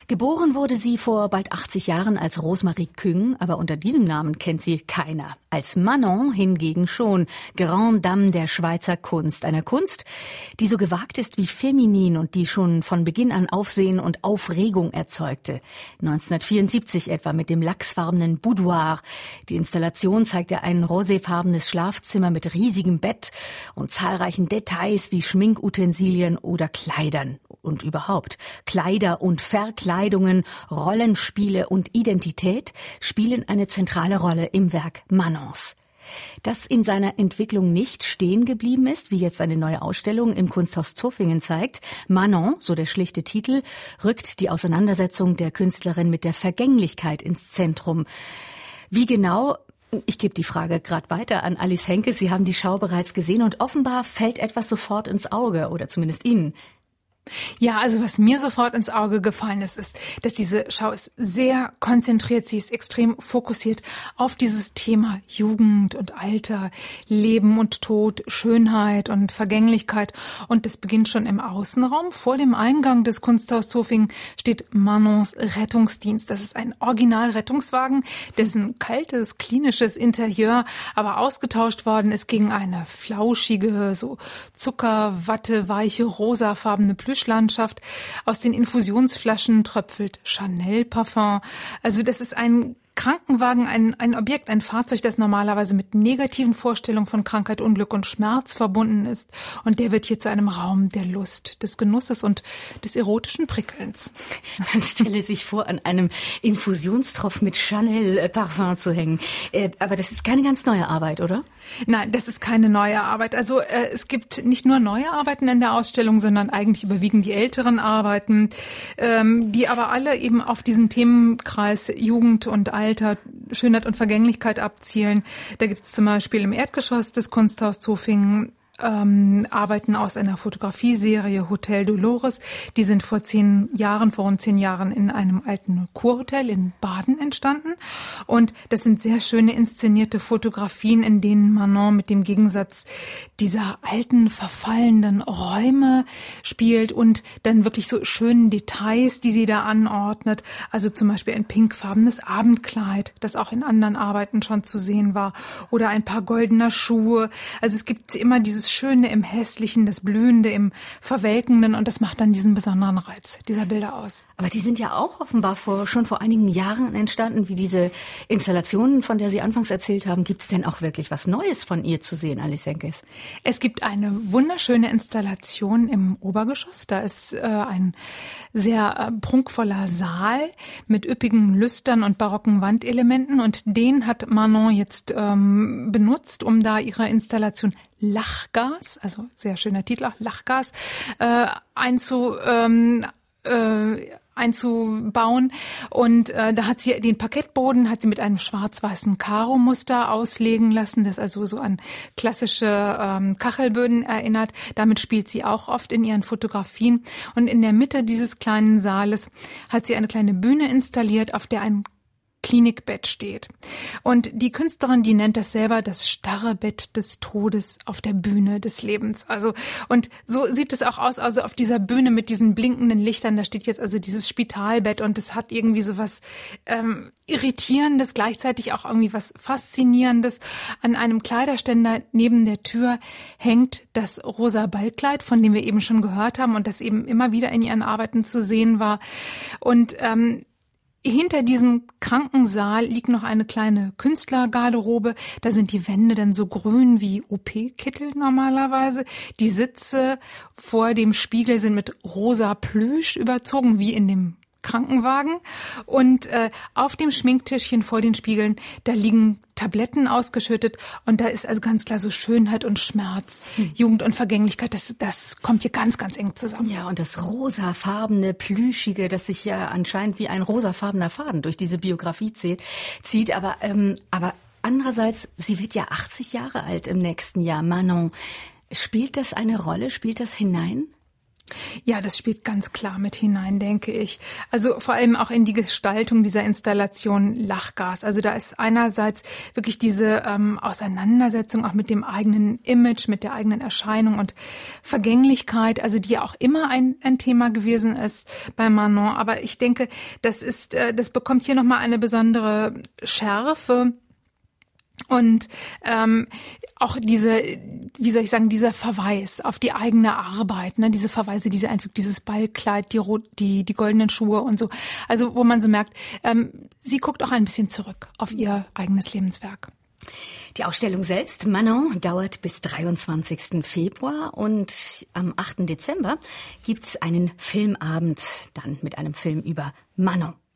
Geboren wurde sie vor bald 80 Jahren als Rosemarie Küng, aber unter diesem Namen kennt sie keiner. Als Manon hingegen schon, Grande Dame der Schweizer Kunst. Einer Kunst, die so gewagt ist wie feminin und die schon von Beginn an Aufsehen und Aufregung erzeugte. 1974 etwa mit dem lachsfarbenen Boudoir. Die Installation zeigte ein roséfarbenes Schlafzimmer mit riesigem Bett und zahlreichen Details wie Schminkutensilien oder Kleidern. Und überhaupt, Kleider und Verkleidungen, Rollenspiele und Identität spielen eine zentrale Rolle im Werk Manons. Das in seiner Entwicklung nicht stehen geblieben ist, wie jetzt eine neue Ausstellung im Kunsthaus Zofingen zeigt. Manon, so der schlichte Titel, rückt die Auseinandersetzung der Künstlerin mit der Vergänglichkeit ins Zentrum. Wie genau? Ich gebe die Frage gerade weiter an Alice Henkes. Sie haben die Schau bereits gesehen und offenbar fällt etwas sofort ins Auge, oder zumindest Ihnen. Ja, also was mir sofort ins Auge gefallen ist, dass diese Schau ist sehr konzentriert, sie ist extrem fokussiert auf dieses Thema Jugend und Alter, Leben und Tod, Schönheit und Vergänglichkeit. Und das beginnt schon im Außenraum. Vor dem Eingang des Kunsthaus Zofingen steht Manons Rettungsdienst. Das ist ein Originalrettungswagen, dessen kaltes, klinisches Interieur aber ausgetauscht worden ist gegen eine flauschige, so zuckerwatteweiche, rosafarbene Plüschlandschaft. Aus den Infusionsflaschen tröpfelt Chanel-Parfum. Also das ist ein Krankenwagen, ein Objekt, ein Fahrzeug, das normalerweise mit negativen Vorstellungen von Krankheit, Unglück und Schmerz verbunden ist. Und der wird hier zu einem Raum der Lust, des Genusses und des erotischen Prickelns. Man stelle sich vor, an einem Infusionstropf mit Chanel-Parfum zu hängen. Aber das ist keine ganz neue Arbeit, oder? Nein, das ist keine neue Arbeit. Also es gibt nicht nur neue Arbeiten in der Ausstellung, sondern eigentlich überwiegend die älteren Arbeiten, die aber alle eben auf diesen Themenkreis Jugend und Alter, Schönheit und Vergänglichkeit abzielen. Da gibt es zum Beispiel im Erdgeschoss des Kunsthaus Zofingen Arbeiten aus einer Fotografieserie Hotel Dolores. Die sind vor rund 10 Jahren in einem alten Kurhotel in Baden entstanden. Und das sind sehr schöne inszenierte Fotografien, in denen Manon mit dem Gegensatz dieser alten, verfallenden Räume spielt und dann wirklich so schönen Details, die sie da anordnet. Also zum Beispiel ein pinkfarbenes Abendkleid, das auch in anderen Arbeiten schon zu sehen war. Oder ein paar goldener Schuhe. Also es gibt immer dieses Schöne im Hässlichen, das Blühende im Verwelkenden und das macht dann diesen besonderen Reiz dieser Bilder aus. Aber die sind ja auch offenbar schon vor einigen Jahren entstanden, wie diese Installationen, von der Sie anfangs erzählt haben. Gibt es denn auch wirklich was Neues von ihr zu sehen, Alice Henkes? Es gibt eine wunderschöne Installation im Obergeschoss. Da ist ein sehr prunkvoller Saal mit üppigen Lüstern und barocken Wandelementen und den hat Manon jetzt benutzt, um da ihre Installation Lachgas, also sehr schöner Titel auch, Lachgas, einzubauen. Und da hat sie den Parkettboden mit einem schwarz-weißen Karo-Muster auslegen lassen, das also so an klassische Kachelböden erinnert. Damit spielt sie auch oft in ihren Fotografien. Und in der Mitte dieses kleinen Saales hat sie eine kleine Bühne installiert, auf der ein Klinikbett steht. Und die Künstlerin, die nennt das selber das starre Bett des Todes auf der Bühne des Lebens. Also, und so sieht es auch aus, also auf dieser Bühne mit diesen blinkenden Lichtern, da steht jetzt also dieses Spitalbett und es hat irgendwie so was Irritierendes, gleichzeitig auch irgendwie was Faszinierendes. An einem Kleiderständer neben der Tür hängt das rosa Ballkleid, von dem wir eben schon gehört haben und das eben immer wieder in ihren Arbeiten zu sehen war. Und hinter diesem Krankensaal liegt noch eine kleine Künstlergarderobe. Da sind die Wände dann so grün wie OP-Kittel normalerweise. Die Sitze vor dem Spiegel sind mit rosa Plüsch überzogen, wie in dem Krankenwagen. Und auf dem Schminktischchen vor den Spiegeln, da liegen Tabletten ausgeschüttet und da ist also ganz klar so Schönheit und Schmerz, Jugend und Vergänglichkeit, das kommt hier ganz, ganz eng zusammen. Ja, und das rosafarbene, plüschige, das sich ja anscheinend wie ein rosafarbener Faden durch diese Biografie zieht, aber andererseits, sie wird ja 80 Jahre alt im nächsten Jahr, Manon. Spielt das eine Rolle? Spielt das hinein? Ja, das spielt ganz klar mit hinein, denke ich. Also vor allem auch in die Gestaltung dieser Installation Lachgas. Also da ist einerseits wirklich diese Auseinandersetzung auch mit dem eigenen Image, mit der eigenen Erscheinung und Vergänglichkeit, also die ja auch immer ein Thema gewesen ist bei Manon. Aber ich denke, das bekommt hier nochmal eine besondere Schärfe. Und auch dieser Verweis auf die eigene Arbeit, ne, diese Verweise, dieses Ballkleid, die goldenen Schuhe und so. Also wo man so merkt, sie guckt auch ein bisschen zurück auf ihr eigenes Lebenswerk. Die Ausstellung selbst, Manon, dauert bis 23. Februar und am 8. Dezember gibt's einen Filmabend dann mit einem Film über Manon.